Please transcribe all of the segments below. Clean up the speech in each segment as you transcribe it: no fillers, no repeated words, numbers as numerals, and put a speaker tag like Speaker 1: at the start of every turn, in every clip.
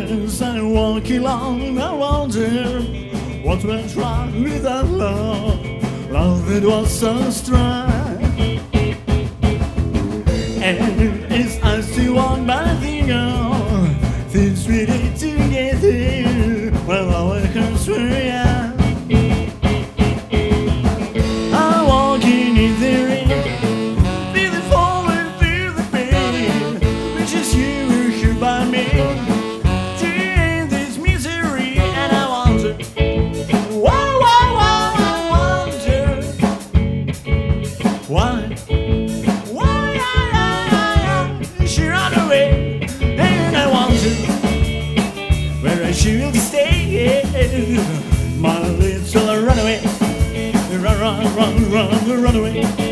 Speaker 1: As I walk along, I wonder what went wrong with that love, love that was so strong. And as I still walk by the girl, things we did together, well, our hearts were young. I'm walking in the rain, feel it falling through the pain, which is you here by me. She will stay, my little runaway. Run, run, run, run, run away.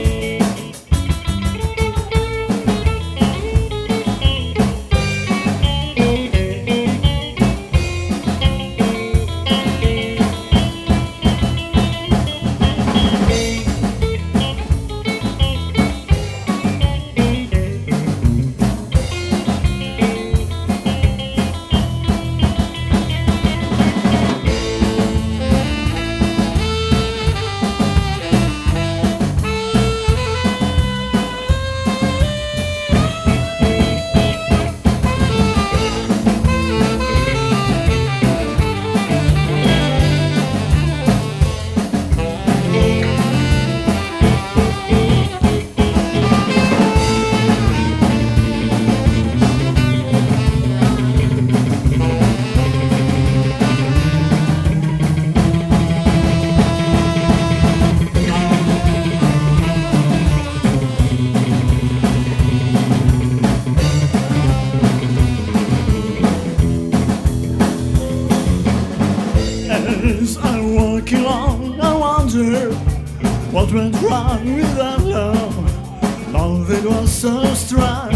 Speaker 1: As I walk along, I wonder what went wrong with our love, love that was so strong.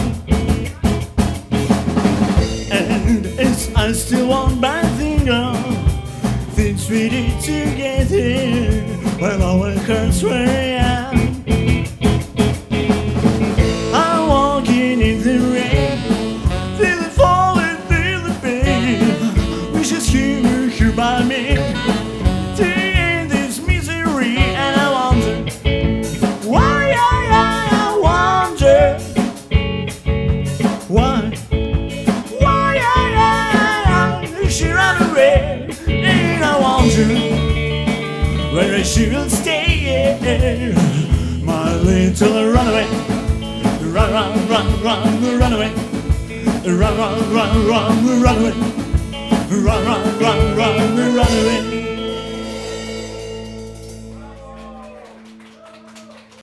Speaker 1: And as I still walk by the girl, things we did together, when our hearts were young. I'm walking in the rain, feel it falling through the pain, which is here by me. To end this misery, and I wonder why, I wonder why she ran away, and I wonder where she will stay, my little runaway. Run, run, run, run, run away. Run, run, run, run, run away.